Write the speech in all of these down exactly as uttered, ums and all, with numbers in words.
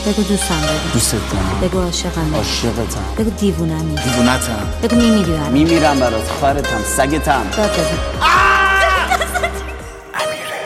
بگو دوستم داری. دوستت دارم. بگو عاشقم. عاشقتم. بگو دیوونمی. دیوونتم. بگو میمیری برات. میمیرم برات. خواهرتم. سگتم. داد بزن. امیره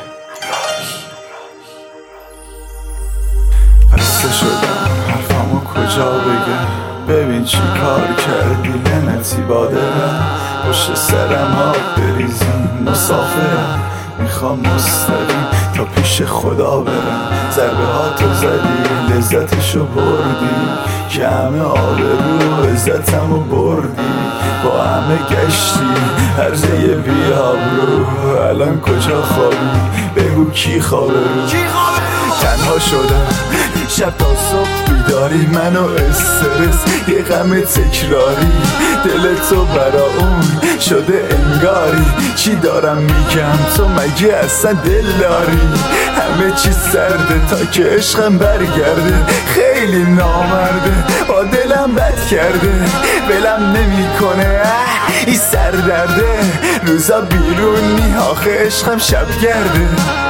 خسته شدم حرفمو کجا بگم، ببین چی کار کردی لعنتی بادرم، پشت سرم ها بریزیم مسافرم، میخوام مستقیم تا پیش خدا برم، ضربه ها تو زدی لذتشو بردی، که همه آبرو عزتمو بردی، با همه گشتی هرزه بیابرو، الان کجا خوابی بگو کی خوابه رو، تنها شدم شب تا صبح بیداری، منو استرس یه غم تکراری، دل تو برا اون شده انگاری، چی دارم میگم تو مگه اصلا دل داری، همه چی سرده تا که عشقم برگرده، خیلی نامرده با دلم بد کرده، ولم نمیکنه این سردرده، روزا بیرونی آخه عشقم شب گرده.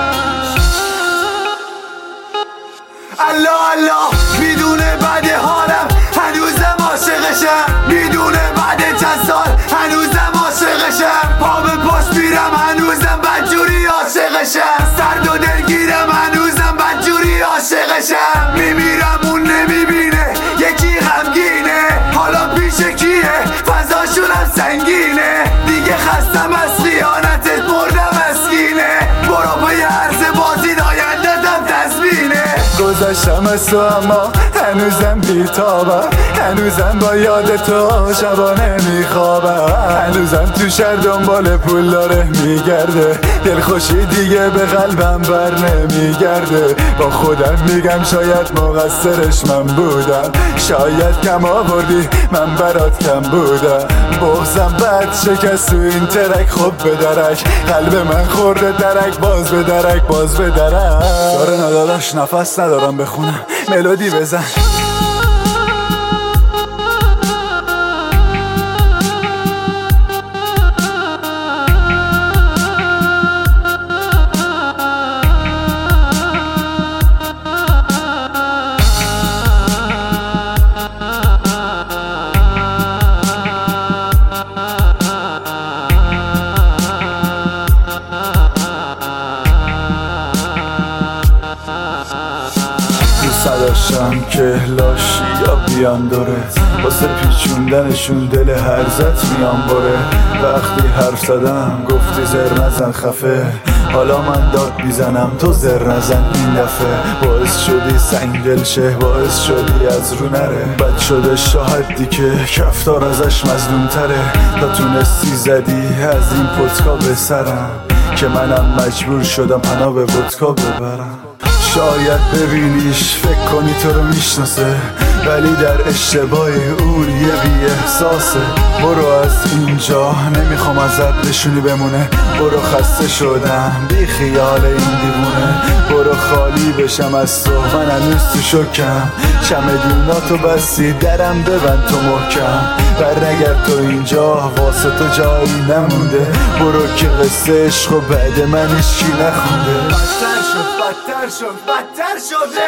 الله الله میدونه بعد حالم هنوزم عاشقشم، میدونه بعد چند سال هنوزم عاشقشم، پا به پاش میرم هنوزم بدجوری عاشقشم، سرد و دلگیرم هنوزم بدجوری عاشقشم، میمیرم اون نمیبینه یکی غمگینه، حالا پیش کیه فضاشونم سنگینه، دیگه خستم از خیانتت مردم مسکینه، برو پای عرض بازی آیندتم تضمینه، گذاشتم از تو اما هنوزم بیتابم، هنوزم با یاد تو شبانه میخوابم، هنوزم تو شهر دنبال پول داره میگرده، دلخوشی دیگه به قلبم بر نمیگرده، با خودم میگم شاید مقصرش من بودم، شاید کم آوردی من برات کم بودم، بغضم بد شکست تو این ترک خوب به درک، قلب من خورده درک باز به درک باز به درک، داره نداداش نفس ندارم بخونم ملودی بزن. داشتم که لاشی یا بیان دورت، واسه پیچوندنشون دل هرزت میان بره، وقتی حرف زدم گفتی زر نزن خفه، حالا من داد بیزنم تو زر نزن این دفعه، باعث شدی سنگ دل شه باعث شدی از رو نره، بد شده شاهدی که کفتار ازش مظلوم تره، تا تونستی زدی از این پتکا به سرم، که منم مجبور شدم پناه به ودکا ببرم، شاید ببینیش فکر کنی تو رو میشناسه، ولی در اشتباه اون یه بی احساسه، برو از اینجا نمیخوام ازت نشونی بمونه، برو خسته شدم بی خیال این دیوونه، برو خالی بشم از تو من هنوز تو شکم، چمدوناتو بستی درم ببند تو محکم، برنگرد تو اینجا واسه تو جایی نمونده، برو که قصه عشق و بعد من هیچکی نخونده، بدتر شد بدتر شد بدتر شده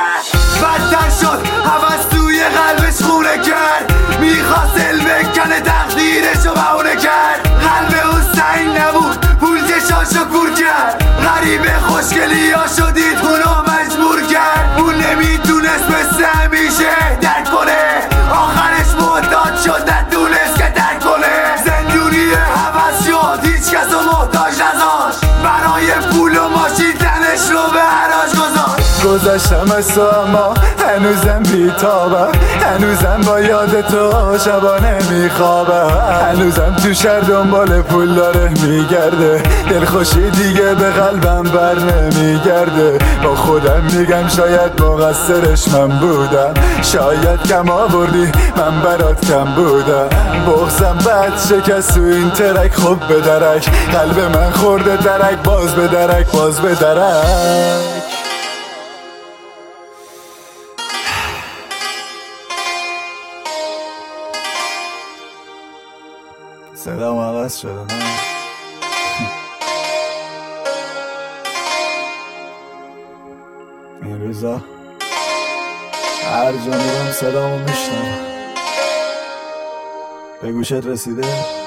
بدتر شد، هوس توی قلبش خونه کرد، میخواست دل بکنه تقدیرشو بهونه کرد، قلب اون سنگ نبود پول چشاشو کور کرد، غریبه خوشگلیاشو دید اونو مجبور کرد، اون نمیتونست مثل همیشه درک کنه، آخرش محتاج شد ندونست که درک کنه، زندونی هوس شد هیچ کسو محتاج نذاشت، برای پول و ماشین تنش رو به حراج گذاشت، گذاشتم از تو اما هنوزم بیتابم، هنوزم با یاد تو شبانه میخوابم، هنوزم تو شهر دنبال پول داره میگرده، دلخوشی دیگه به قلبم بر نمیگرده، با خودم میگم شاید مقصرش من بودم، شاید کم آوردی من برات کم بودم، بغضم بد شکست تو این ترک خوب به درک، قلب من خورده درک باز به درک باز به درک. صدام عوض شده نه؟ این روزا هر جا میرم صدامو میشنم. به گوشت رسیده؟